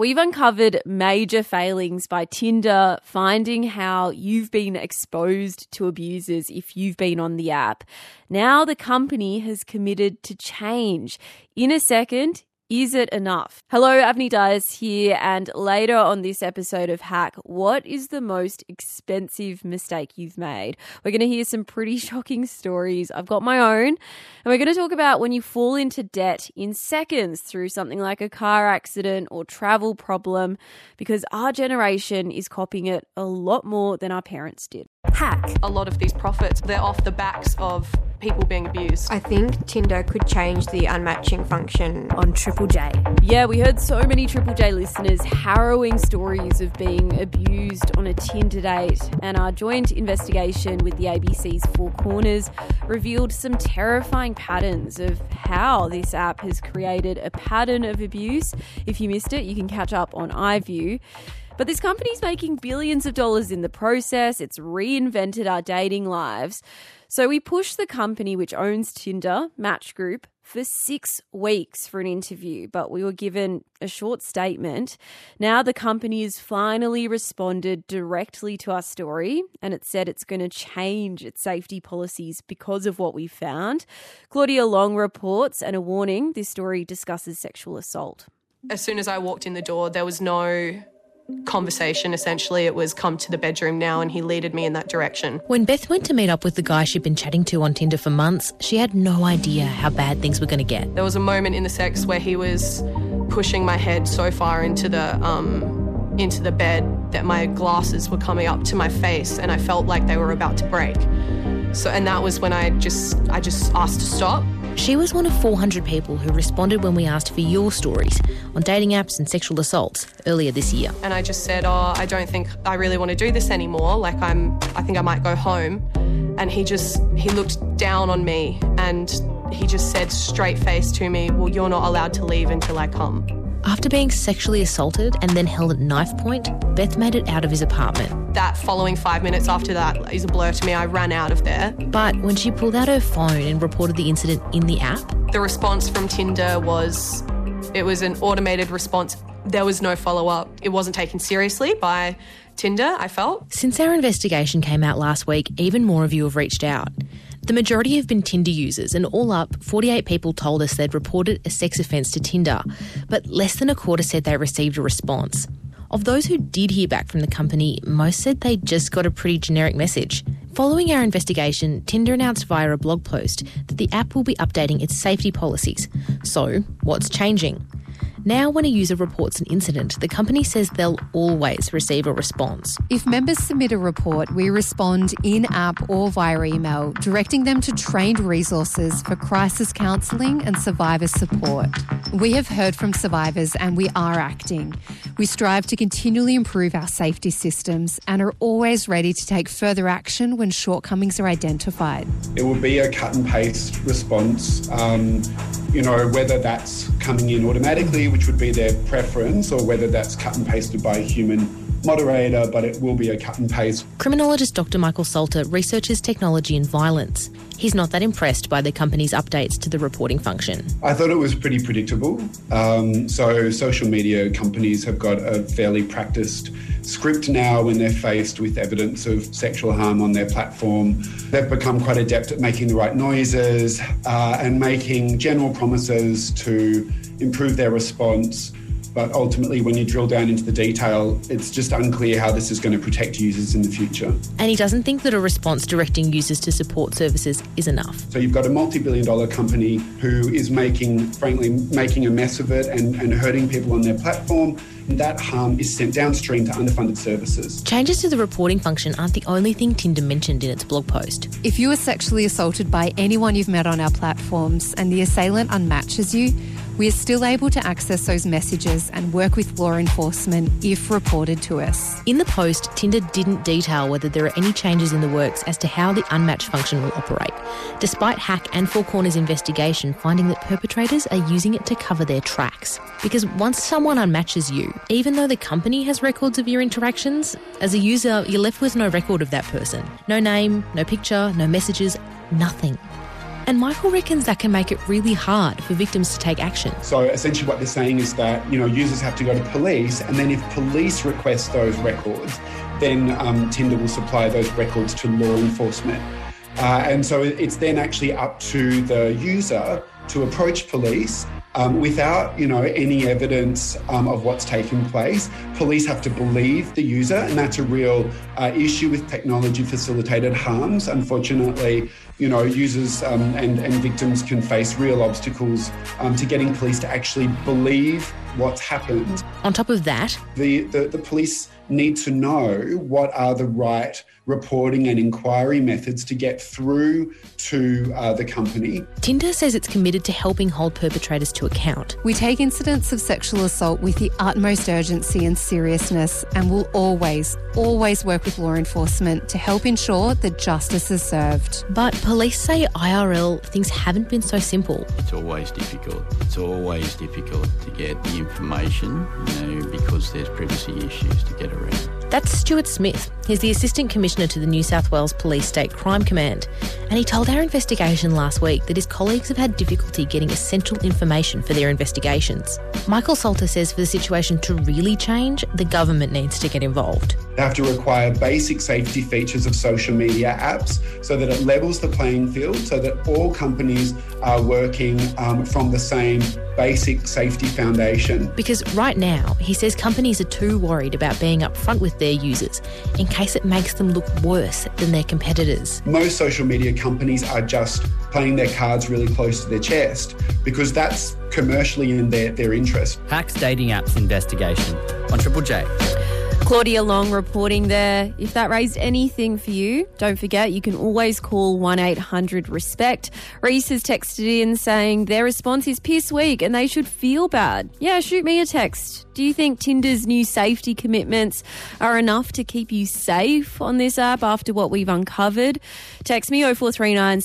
We've uncovered major failings by Tinder, finding how you've been exposed to abusers if you've been on the app. Now the company has committed to change. In a second, is it enough? Hello, Avni Dias here, and later on this episode of Hack, what is the most expensive mistake you've made? We're going to hear some pretty shocking stories. I've got my own, and we're going to talk about when you fall into debt in seconds through something like a car accident or travel problem, because our generation is copying it a lot more than our parents did. Hack. A lot of these profits, they're off the backs of people being abused. I think Tinder could change the unmatching function on Triple J. Yeah, we heard so many Triple J listeners harrowing stories of being abused on a Tinder date, and our joint investigation with the ABC's Four Corners revealed some terrifying patterns of how this app has created a pattern of abuse. If you missed it, you can catch up on iView. But this company's making billions of dollars in the process. It's reinvented our dating lives. So we pushed the company which owns Tinder, Match Group, for 6 weeks for an interview, but we were given a short statement. Now the company has finally responded directly to our story, and it said it's going to change its safety policies because of what we found. Claudia Long reports, and a warning, this story discusses sexual assault. As soon as I walked in the door, there was no conversation. Essentially, it was come to the bedroom now, and he leaded me in that direction. When Beth went to meet up with the guy she'd been chatting to on Tinder for months, she had no idea how bad things were going to get. There was a moment in the sex where he was pushing my head so far into the bed that my glasses were coming up to my face, and I felt like they were about to break. And that was when I just asked to stop. She was one of 400 people who responded when we asked for your stories on dating apps and sexual assaults earlier this year. And I just said, I don't think I really want to do this anymore. I think I might go home. And he looked down on me, and he just said straight face to me, well, you're not allowed to leave until I come. After being sexually assaulted and then held at knife point, Beth made it out of his apartment. That following 5 minutes after that is a blur to me. I ran out of there. But when she pulled out her phone and reported the incident in the app, the response from Tinder was an automated response. There was no follow-up. It wasn't taken seriously by Tinder, I felt. Since our investigation came out last week, even more of you have reached out. The majority have been Tinder users, and all up, 48 people told us they'd reported a sex offence to Tinder, but less than a quarter said they received a response. Of those who did hear back from the company, most said they just got a pretty generic message. Following our investigation, Tinder announced via a blog post that the app will be updating its safety policies. So, what's changing? Now, when a user reports an incident, the company says they'll always receive a response. If members submit a report, we respond in-app or via email, directing them to trained resources for crisis counselling and survivor support. We have heard from survivors and we are acting. We strive to continually improve our safety systems and are always ready to take further action when shortcomings are identified. It will be a cut and paste response, whether that's coming in automatically, which would be their preference, or whether that's cut and pasted by a human moderator, but it will be a cut and paste. Criminologist Dr. Michael Salter researches technology and violence. He's not that impressed by the company's updates to the reporting function. I thought it was pretty predictable. So social media companies have got a fairly practiced script now when they're faced with evidence of sexual harm on their platform. They've become quite adept at making the right noises and making general promises to improve their response. But ultimately, when you drill down into the detail, it's just unclear how this is going to protect users in the future. And he doesn't think that a response directing users to support services is enough. So you've got a multi-billion-dollar company who is making a mess of it and hurting people on their platform. And that harm is sent downstream to underfunded services. Changes to the reporting function aren't the only thing Tinder mentioned in its blog post. If you are sexually assaulted by anyone you've met on our platforms and the assailant unmatches you, we are still able to access those messages and work with law enforcement if reported to us. In the post, Tinder didn't detail whether there are any changes in the works as to how the unmatched function will operate, despite Hack and Four Corners investigation finding that perpetrators are using it to cover their tracks. Because once someone unmatches you, even though the company has records of your interactions, as a user, you're left with no record of that person. No name, no picture, no messages, nothing. And Michael reckons that can make it really hard for victims to take action. So essentially what they're saying is that, users have to go to police, and then if police request those records, then Tinder will supply those records to law enforcement. And so it's then actually up to the user to approach police without, any evidence of what's taking place. Police have to believe the user, and that's a real issue with technology-facilitated harms. Unfortunately, users and victims can face real obstacles to getting police to actually believe what's happened. On top of that, the police need to know what are the right reporting and inquiry methods to get through to the company. Tinder says it's committed to helping hold perpetrators to account. We take incidents of sexual assault with the utmost urgency and seriousness, and will always work with law enforcement to help ensure that justice is served. But police say IRL things haven't been so simple. It's always difficult. It's always difficult to get the information, because there's privacy issues to get around. That's Stuart Smith. He's the Assistant Commissioner to the New South Wales Police State Crime Command. And he told our investigation last week that his colleagues have had difficulty getting essential information for their investigations. Michael Salter says for the situation to really change, the government needs to get involved. They have to require basic safety features of social media apps so that it levels the playing field, so that all companies are working from the same basic safety foundation. Because right now, he says companies are too worried about being upfront with their users in case it makes them look worse than their competitors. Most social media companies are just playing their cards really close to their chest because that's commercially in their interest. Hacks Dating Apps investigation on Triple J. Claudia Long reporting there. If that raised anything for you, don't forget you can always call 1-800-RESPECT. Reese has texted in saying their response is piss weak and they should feel bad. Yeah, shoot me a text. Do you think Tinder's new safety commitments are enough to keep you safe on this app after what we've uncovered? Text me 0439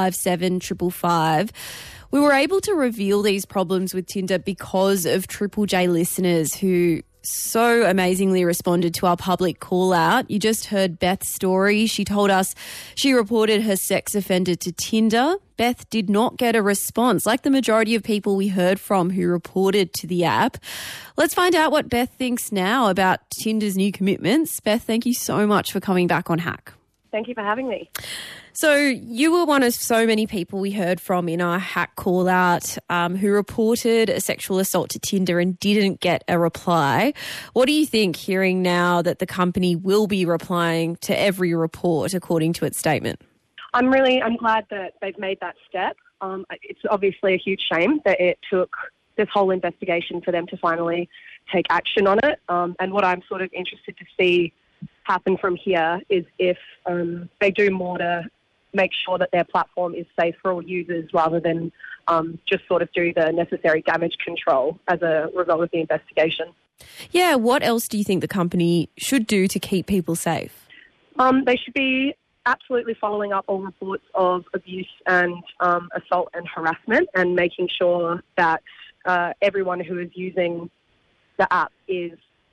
757 555. We were able to reveal these problems with Tinder because of Triple J listeners who so amazingly responded to our public call out. You just heard Beth's story. She told us she reported her sex offender to Tinder. Beth did not get a response, like the majority of people we heard from who reported to the app. Let's find out what Beth thinks now about Tinder's new commitments. Beth, thank you so much for coming back on Hack. Thank you for having me. So you were one of so many people we heard from in our Hack call out who reported a sexual assault to Tinder and didn't get a reply. What do you think hearing now that the company will be replying to every report according to its statement? I'm glad that they've made that step. It's obviously a huge shame that it took this whole investigation for them to finally take action on it. And what I'm sort of interested to see happen from here is if they do more to make sure that their platform is safe for all users rather than just sort of do the necessary damage control as a result of the investigation. Yeah, what else do you think the company should do to keep people safe? They should be absolutely following up all reports of abuse and assault and harassment and making sure that everyone who is using the app is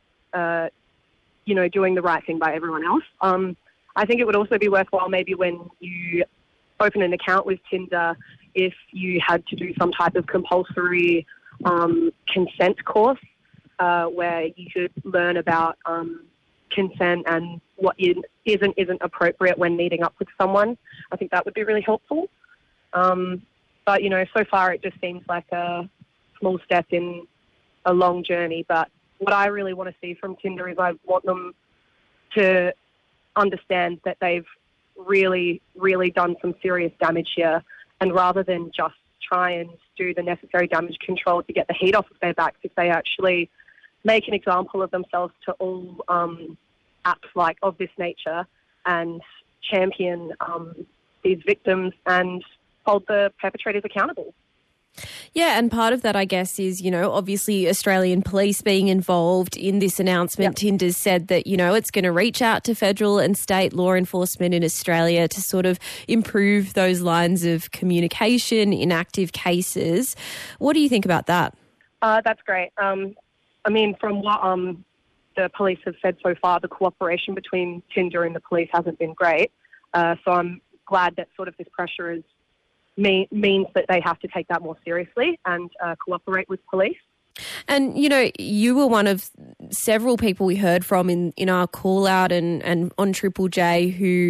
doing the right thing by everyone else. I think it would also be worthwhile maybe when you open an account with Tinder if you had to do some type of compulsory consent course where you could learn about consent and what isn't appropriate when meeting up with someone. I think that would be really helpful. But, so far it just seems like a small step in a long journey. But what I really want to see from Tinder is I want them to understand that they've really, really done some serious damage here. And rather than just try and do the necessary damage control to get the heat off of their backs, if they actually make an example of themselves to all apps of this nature and champion these victims and hold the perpetrators accountable. Yeah, and part of that, I guess, is, obviously Australian police being involved in this announcement. Yep. Tinder's said that, it's going to reach out to federal and state law enforcement in Australia to sort of improve those lines of communication in active cases. What do you think about that? That's great. From what the police have said so far, the cooperation between Tinder and the police hasn't been great. So I'm glad that sort of this pressure is means that they have to take that more seriously and cooperate with police. And, you know, you were one of several people we heard from in our call out and on Triple J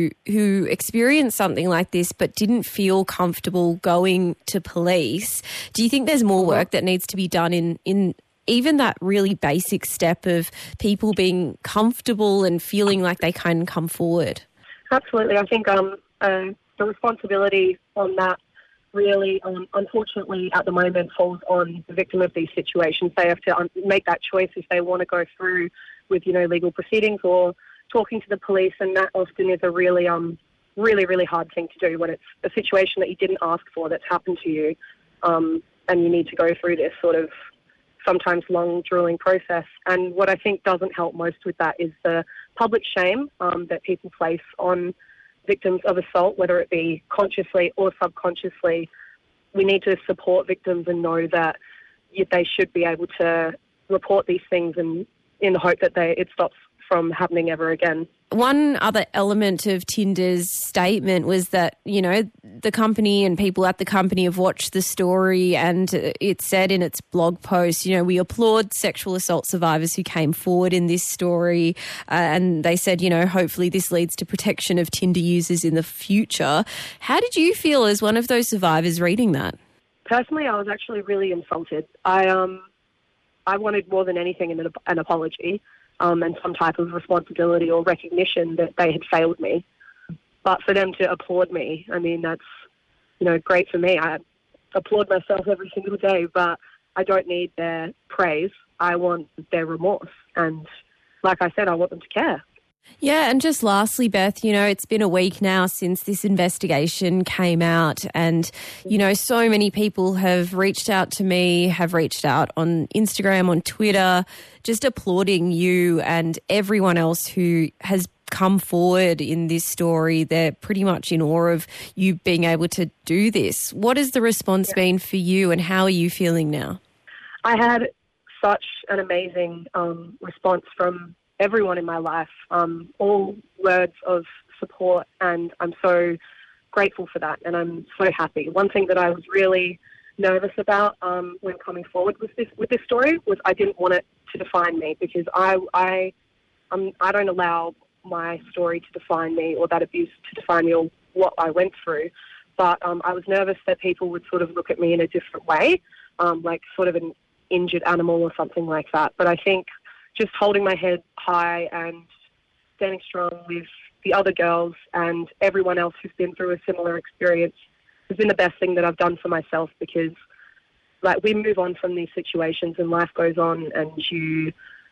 who experienced something like this but didn't feel comfortable going to police. Do you think there's more work that needs to be done in even that really basic step of people being comfortable and feeling like they can come forward? Absolutely. I think the responsibility on that really, unfortunately, at the moment falls on the victim of these situations. They have to make that choice if they want to go through with, legal proceedings or talking to the police, and that often is a really, really hard thing to do when it's a situation that you didn't ask for that's happened to you, and you need to go through this sort of sometimes long, grueling process. And what I think doesn't help most with that is the public shame that people place on victims of assault, whether it be consciously or subconsciously. We need to support victims and know that they should be able to report these things, and in the hope that it stops from happening ever again. One other element of Tinder's statement was that, the company and people at the company have watched the story, and it said in its blog post, we applaud sexual assault survivors who came forward in this story. And they said, hopefully this leads to protection of Tinder users in the future. How did you feel as one of those survivors reading that? Personally, I was actually really insulted. I wanted more than anything an apology. And some type of responsibility or recognition that they had failed me. But for them to applaud me, I mean, that's, great for me. I applaud myself every single day, but I don't need their praise. I want their remorse. And like I said, I want them to care. Yeah, and just lastly, Beth, it's been a week now since this investigation came out, and, so many people have reached out to me, have reached out on Instagram, on Twitter, just applauding you and everyone else who has come forward in this story. They're pretty much in awe of you being able to do this. What has the response been for you, and how are you feeling now? I had such an amazing response from everyone in my life, all words of support, and I'm so grateful for that, and I'm so happy. One thing that I was really nervous about when coming forward with this story was I didn't want it to define me, because I don't allow my story to define me, or that abuse to define me, or what I went through. But I was nervous that people would sort of look at me in a different way, like sort of an injured animal or something like that. But I think just holding my head high and standing strong with the other girls and everyone else who's been through a similar experience has been the best thing that I've done for myself, because we move on from these situations and life goes on and you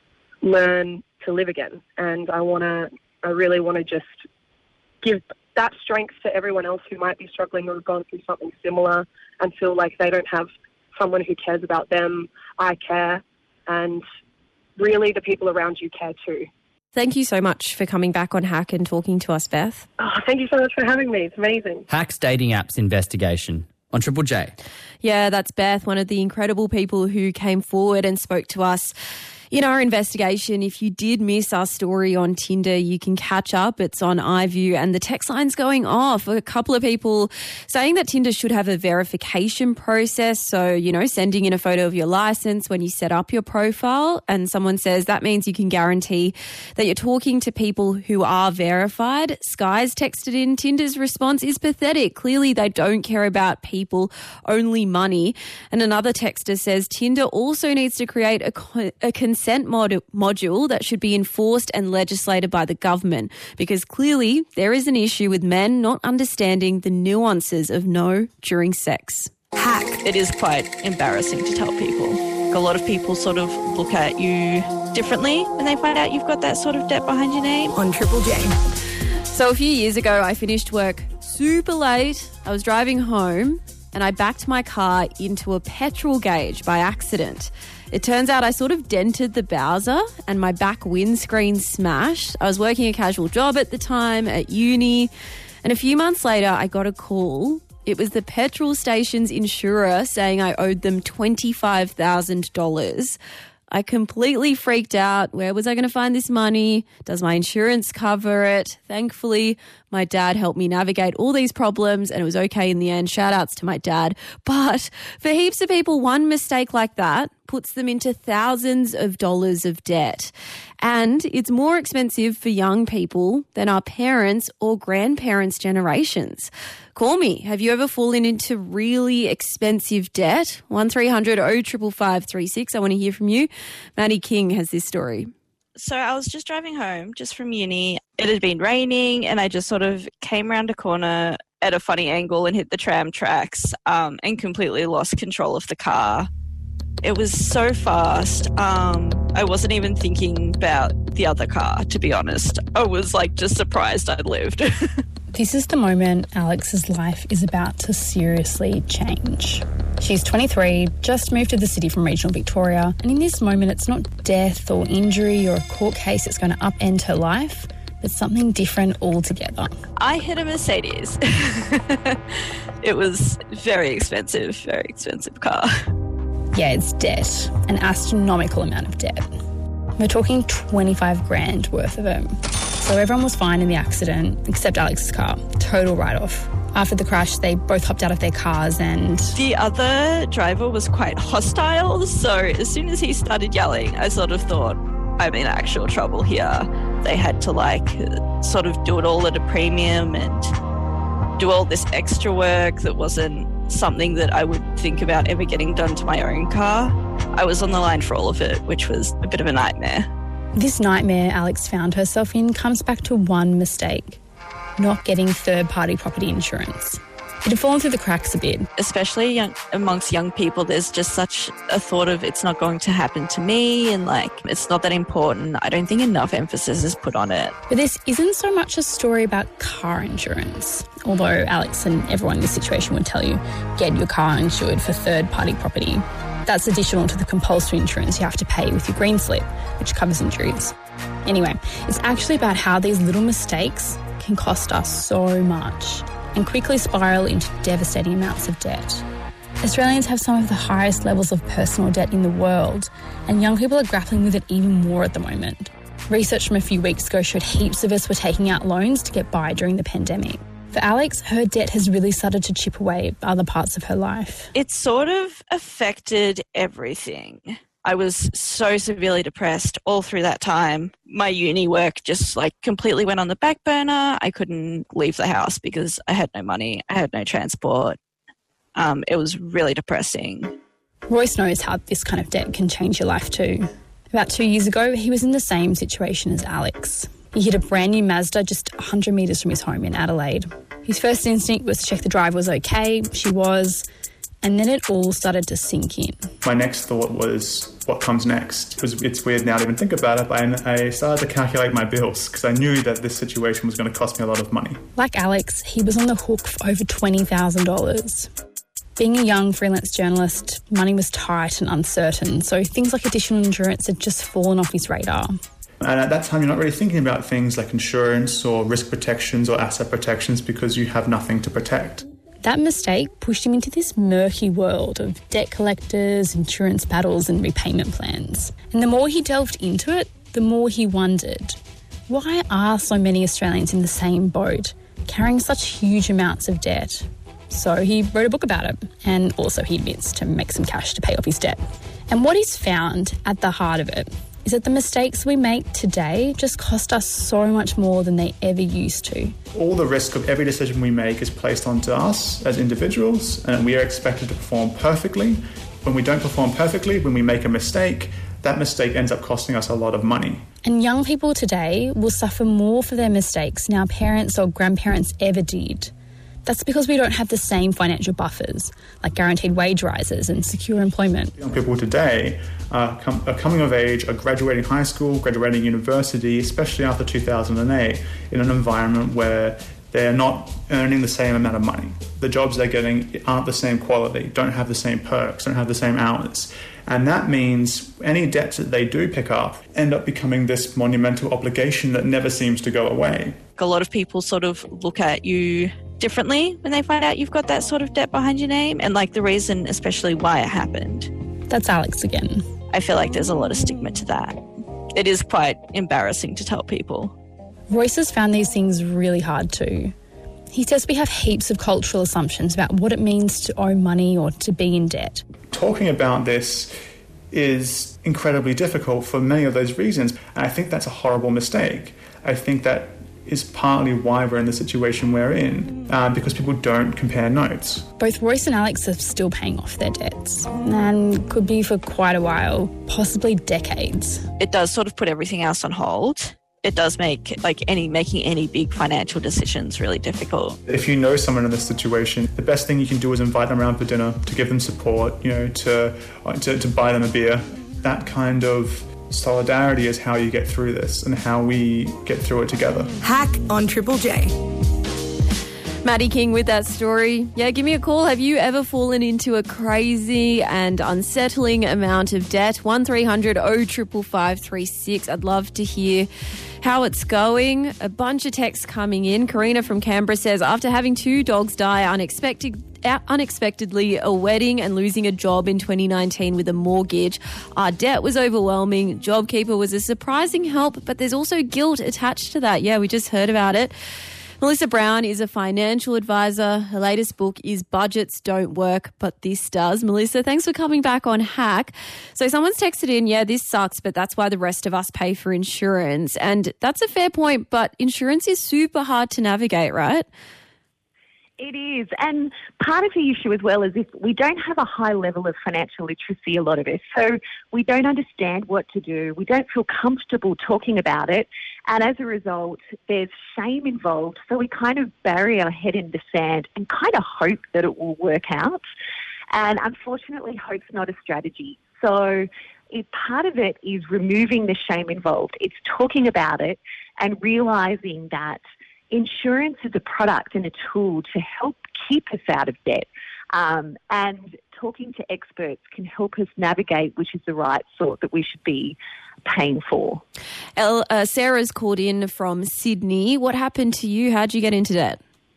learn to live again. And I really want to just give that strength to everyone else who might be struggling or have gone through something similar and feel like they don't have someone who cares about them. I care, and really the people around you care too. Thank you so much for coming back on Hack and talking to us, Beth. Oh, thank you so much for having me. It's amazing. Hack's dating apps investigation on Triple J. Yeah, that's Beth, one of the incredible people who came forward and spoke to us in our investigation. If you did miss our story on Tinder, you can catch up. It's on iView, and the text line's going off. A couple of people saying that Tinder should have a verification process. So, sending in a photo of your license when you set up your profile. And someone says that means you can guarantee that you're talking to people who are verified. Skies texted in, Tinder's response is pathetic. Clearly they don't care about people, only money. And another texter says Tinder also needs to create a consent module that should be enforced and legislated by the government, because clearly there is an issue with men not understanding the nuances of no during sex. Hack. It is quite embarrassing to tell people. A lot of people sort of look at you differently when they find out you've got that sort of debt behind your name. On Triple J. So a few years ago, I finished work super late. I was driving home and I backed my car into a petrol gauge by accident. It turns out I sort of dented the Bowser and my back windscreen smashed. I was working a casual job at the time at uni, and a few months later I got a call. It was the petrol station's insurer saying I owed them $25,000. I completely freaked out. Where was I going to find this money? Does my insurance cover it? Thankfully, my dad helped me navigate all these problems and it was okay in the end. Shout outs to my dad. But for heaps of people, one mistake like that puts them into thousands of dollars of debt. And it's more expensive for young people than our parents' or grandparents' generations. Call me. Have you ever fallen into really expensive debt? 1300 0555 36. I want to hear from you. Maddie King has this story. So I was just driving home just from uni. It had been raining and I just sort of came around a corner at a funny angle and hit the tram tracks and completely lost control of the car. It was so fast. I wasn't even thinking about the other car, to be honest. I was just surprised I'd lived. This is the moment Alex's life is about to seriously change. She's 23, just moved to the city from regional Victoria, and in this moment it's not death or injury or a court case that's going to upend her life, but something different altogether. I hit a Mercedes. It was very expensive car. Yeah, it's debt, an astronomical amount of debt. We're talking 25 grand worth of it. So everyone was fine in the accident, except Alex's car. Total write-off. After the crash, they both hopped out of their cars and... The other driver was quite hostile, so as soon as he started yelling, I sort of thought, I'm in actual trouble here. They had to, sort of do it all at a premium and do all this extra work that wasn't something that I would think about ever getting done to my own car. I was on the line for all of it, which was a bit of a nightmare. This nightmare Alex found herself in comes back to one mistake: not getting third-party property insurance. It had fallen through the cracks a bit. Especially amongst young people, there's just such a thought of it's not going to happen to me and it's not that important. I don't think enough emphasis is put on it. But this isn't so much a story about car insurance, although Alex and everyone in this situation would tell you, get your car insured for third-party property. That's additional to the compulsory insurance you have to pay with your green slip, which covers injuries. Anyway, it's actually about how these little mistakes can cost us so much and quickly spiral into devastating amounts of debt. Australians have some of the highest levels of personal debt in the world, and young people are grappling with it even more at the moment. Research from a few weeks ago showed heaps of us were taking out loans to get by during the pandemic. For Alex, her debt has really started to chip away at other parts of her life. It sort of affected everything. I was so severely depressed all through that time. My uni work just completely went on the back burner. I couldn't leave the house because I had no money. I had no transport. It was really depressing. Royce knows how this kind of debt can change your life too. About 2 years ago, he was in the same situation as Alex. He hit a brand new Mazda just 100 metres from his home in Adelaide. His first instinct was to check the driver was okay. She was. And then it all started to sink in. My next thought was, what comes next? It's weird now to even think about it, but I started to calculate my bills because I knew that this situation was going to cost me a lot of money. Like Alex, he was on the hook for over $20,000. Being a young freelance journalist, money was tight and uncertain, so things like additional insurance had just fallen off his radar. And at that time, you're not really thinking about things like insurance or risk protections or asset protections because you have nothing to protect. That mistake pushed him into this murky world of debt collectors, insurance battles and repayment plans. And the more he delved into it, the more he wondered, why are so many Australians in the same boat, carrying such huge amounts of debt? So he wrote a book about it, and also he admits to make some cash to pay off his debt. And what he's found at the heart of it is that the mistakes we make today just cost us so much more than they ever used to. All the risk of every decision we make is placed onto us as individuals, and we are expected to perform perfectly. When we don't perform perfectly, when we make a mistake, that mistake ends up costing us a lot of money. And young people today will suffer more for their mistakes than our parents or grandparents ever did. That's because we don't have the same financial buffers, like guaranteed wage rises and secure employment. Young people today are coming of age, are graduating high school, graduating university, especially after 2008, in an environment where they're not earning the same amount of money. The jobs they're getting aren't the same quality, don't have the same perks, don't have the same hours. And that means any debts that they do pick up end up becoming this monumental obligation that never seems to go away. A lot of people sort of look at you differently when they find out you've got that sort of debt behind your name and the reason especially why it happened. That's Alex again. I feel like there's a lot of stigma to that. It is quite embarrassing to tell people. Royce has found these things really hard too. He says we have heaps of cultural assumptions about what it means to owe money or to be in debt. Talking about this is incredibly difficult for many of those reasons, and I think that's a horrible mistake. I think that is partly why we're in the situation we're in, because people don't compare notes. Both Royce and Alex are still paying off their debts, and could be for quite a while, possibly decades. It does sort of put everything else on hold. It does make making any big financial decisions really difficult. If you know someone in this situation, the best thing you can do is invite them around for dinner, to give them support, to buy them a beer. That kind of solidarity is how you get through this and how we get through it together. Hack on Triple J. Maddie King with that story. Yeah, give me a call. Have you ever fallen into a crazy and unsettling amount of debt? 1300 0555 36. I'd love to hear how it's going. A bunch of texts coming in. Karina from Canberra says, after having 2 dogs die unexpectedly, a wedding and losing a job in 2019 with a mortgage, our debt was overwhelming. JobKeeper was a surprising help, but there's also guilt attached to that. Yeah, we just heard about it. Melissa Brown is a financial advisor. Her latest book is Budgets Don't Work, but This Does. Melissa, thanks for coming back on Hack. So someone's texted in, yeah, this sucks, but that's why the rest of us pay for insurance. And that's a fair point, but insurance is super hard to navigate, right? It is. And part of the issue as well is if we don't have a high level of financial literacy, a lot of us. So we don't understand what to do. We don't feel comfortable talking about it. And as a result, there's shame involved. So we kind of bury our head in the sand and kind of hope that it will work out. And unfortunately, hope's not a strategy. So part of it is removing the shame involved. It's talking about it and realising that insurance is a product and a tool to help keep us out of debt. And talking to experts can help us navigate which is the right sort that we should be paying for. Sarah's called in from Sydney. What happened to you? How'd you get into debt?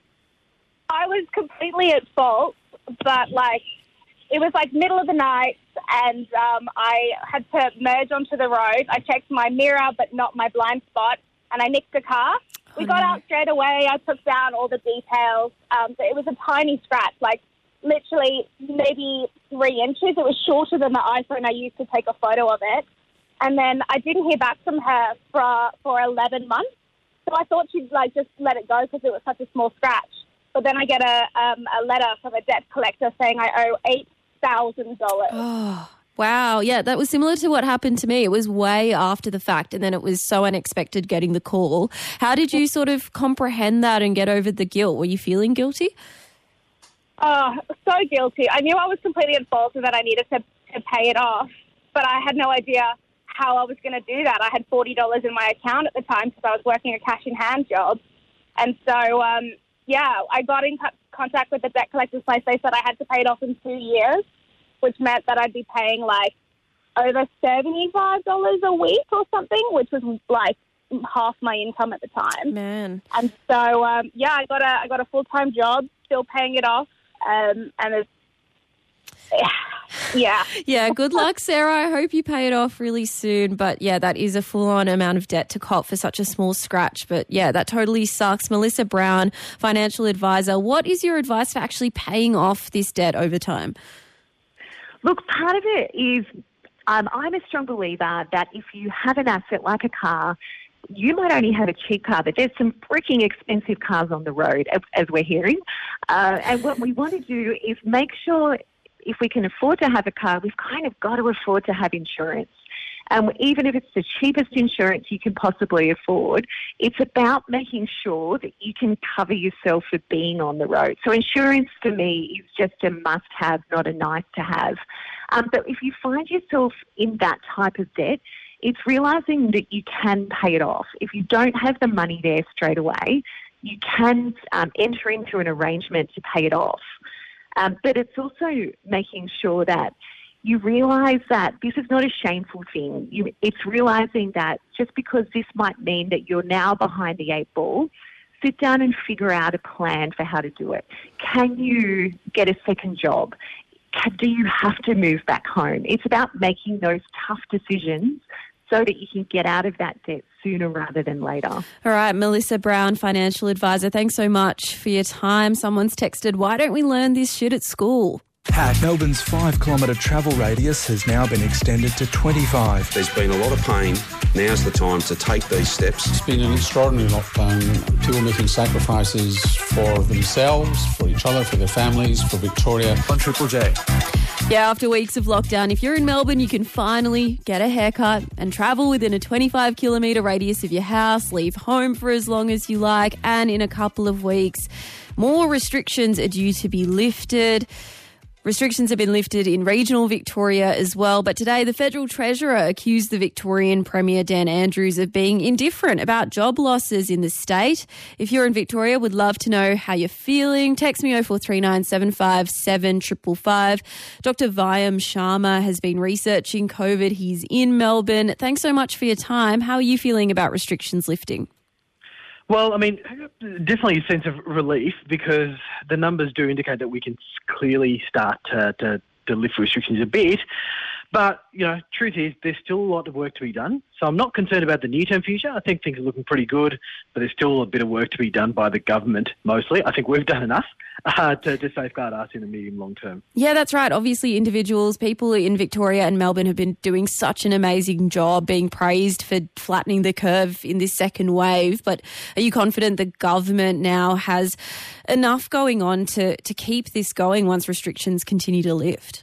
I was completely at fault, but it was middle of the night and I had to merge onto the road. I checked my mirror but not my blind spot and I nicked a car. We got out straight away. I took down all the details. So it was a tiny scratch, literally maybe 3 inches. It was shorter than the iPhone I used to take a photo of it. And then I didn't hear back from her for 11 months. So I thought she'd just let it go because it was such a small scratch. But then I get a letter from a debt collector saying I owe $8,000. Oh. Wow. Yeah, that was similar to what happened to me. It was way after the fact and then it was so unexpected getting the call. How did you sort of comprehend that and get over the guilt? Were you feeling guilty? Oh, so guilty. I knew I was completely at fault and that I needed to pay it off, but I had no idea how I was going to do that. I had $40 in my account at the time because I was working a cash-in-hand job. And so, I got in contact with the debt collector's place. They said I had to pay it off in 2 years, which meant that I'd be paying over $75 a week or something, which was half my income at the time. Man. And so, I got a full-time job, still paying it off, and it's, yeah. Yeah, good luck, Sarah. I hope you pay it off really soon. But yeah, that is a full-on amount of debt to cop for such a small scratch. But yeah, that totally sucks. Melissa Brown, financial advisor. What is your advice for actually paying off this debt over time? Look, part of it is I'm a strong believer that if you have an asset like a car, you might only have a cheap car, but there's some freaking expensive cars on the road, as we're hearing. And what we want to do is make sure if we can afford to have a car, we've kind of got to afford to have insurance. Even if it's the cheapest insurance you can possibly afford, it's about making sure that you can cover yourself for being on the road. So insurance for me is just a must-have, not a nice-to-have. But if you find yourself in that type of debt, it's realising that you can pay it off. If you don't have the money there straight away, you can enter into an arrangement to pay it off. But it's also making sure that you realise that this is not a shameful thing. It's realising that just because this might mean that you're now behind the 8 ball, sit down and figure out a plan for how to do it. Can you get a second job? do you have to move back home? It's about making those tough decisions so that you can get out of that debt sooner rather than later. All right, Melissa Brown, financial advisor, thanks so much for your time. Someone's texted, why don't we learn this shit at school? Melbourne's 5-kilometre travel radius has now been extended to 25. There's been a lot of pain. Now's the time to take these steps. It's been an extraordinary lockdown. People making sacrifices for themselves, for each other, for their families, for Victoria. On Triple J. Yeah, after weeks of lockdown, if you're in Melbourne, you can finally get a haircut and travel within a 25-kilometre radius of your house, leave home for as long as you like, and in a couple of weeks, more restrictions are due to be lifted. Restrictions have been lifted in regional Victoria as well, but today the Federal Treasurer accused the Victorian Premier Dan Andrews of being indifferent about job losses in the state. If you're in Victoria, would love to know how you're feeling. Text me 0439 757 555. Dr. Vyam Sharma has been researching COVID. He's in Melbourne. Thanks so much for your time. How are you feeling about restrictions lifting? Well, I mean, definitely a sense of relief because the numbers do indicate that we can clearly start to lift restrictions a bit. But, truth is there's still a lot of work to be done. So I'm not concerned about the near-term future. I think things are looking pretty good, but there's still a bit of work to be done by the government mostly. I think we've done enough to safeguard us in the medium-long term. Yeah, that's right. Obviously, individuals, people in Victoria and Melbourne have been doing such an amazing job, being praised for flattening the curve in this second wave. But are you confident the government now has enough going on to keep this going once restrictions continue to lift?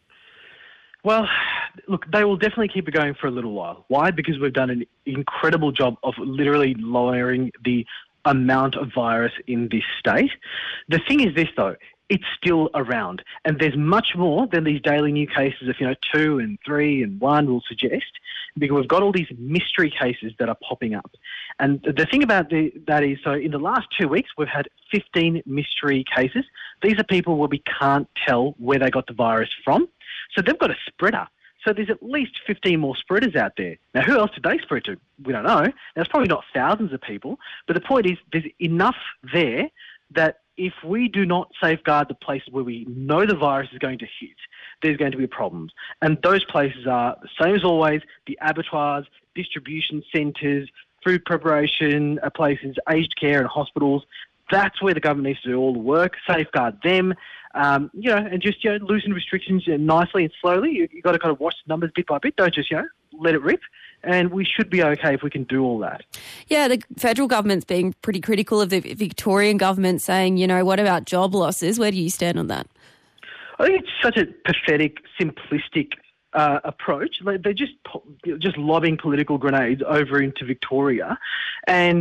Well, look, they will definitely keep it going for a little while. Why? Because we've done an incredible job of literally lowering the amount of virus in this state. The thing is this, though, it's still around. And there's much more than these daily new cases of, 2 and 3 and 1 will suggest, because we've got all these mystery cases that are popping up. And the thing about that is, so in the last 2 weeks, we've had 15 mystery cases. These are people where we can't tell where they got the virus from. So they've got a spreader. So there's at least 15 more spreaders out there. Now, who else did they spread to? We don't know. Now, it's probably not thousands of people. But the point is there's enough there that if we do not safeguard the places where we know the virus is going to hit, there's going to be problems. And those places are the same as always, the abattoirs, distribution centres, food preparation places, aged care and hospitals. That's where the government needs to do all the work, safeguard them, and just, loosen restrictions nicely and slowly. You've got to kind of watch the numbers bit by bit. Don't just, let it rip. And we should be okay if we can do all that. Yeah, the federal government's being pretty critical of the Victorian government, saying, what about job losses? Where do you stand on that? I think it's such a pathetic, simplistic approach. They're just lobbing political grenades over into Victoria. And,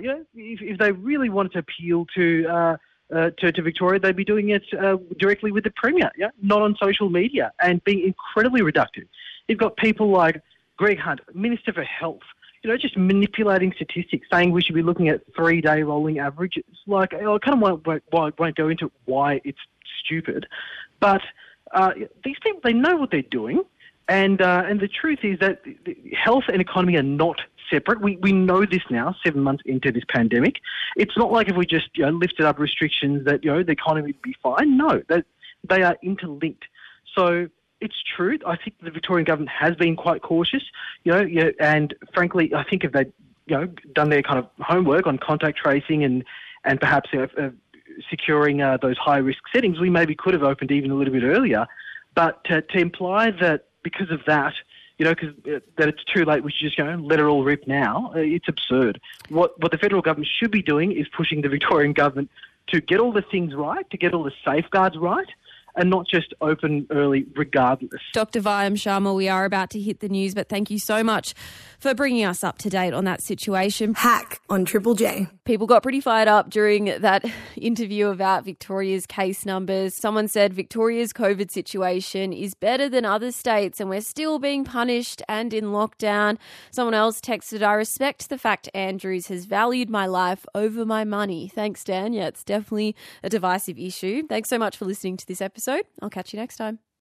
if they really wanted to appeal to Victoria, they'd be doing it directly with the Premier, not on social media, and being incredibly reductive. You've got people like Greg Hunt, Minister for Health, just manipulating statistics, saying we should be looking at 3-day rolling averages. Like, I kind of won't go into why it's stupid, but these people, they know what they're doing, and the truth is that health and economy are not separate. We know this now, 7 months into this pandemic. It's not like if we just lifted up restrictions that the economy would be fine. No, they are interlinked. So it's true. I think the Victorian government has been quite cautious, and frankly, I think if they'd done their kind of homework on contact tracing and perhaps securing those high risk settings, we maybe could have opened even a little bit earlier. But to imply that because of that, that it's too late, we should just let it all rip now, it's absurd. What the federal government should be doing is pushing the Victorian government to get all the things right, to get all the safeguards right, and not just open early regardless. Dr. Vyam Sharma, we are about to hit the news, but thank you so much for bringing us up to date on that situation. Hack on Triple J. People got pretty fired up during that interview about Victoria's case numbers. Someone said Victoria's COVID situation is better than other states and we're still being punished and in lockdown. Someone else texted, I respect the fact Andrews has valued my life over my money. Thanks, Dan. Yeah, it's definitely a divisive issue. Thanks so much for listening to this episode. I'll catch you next time.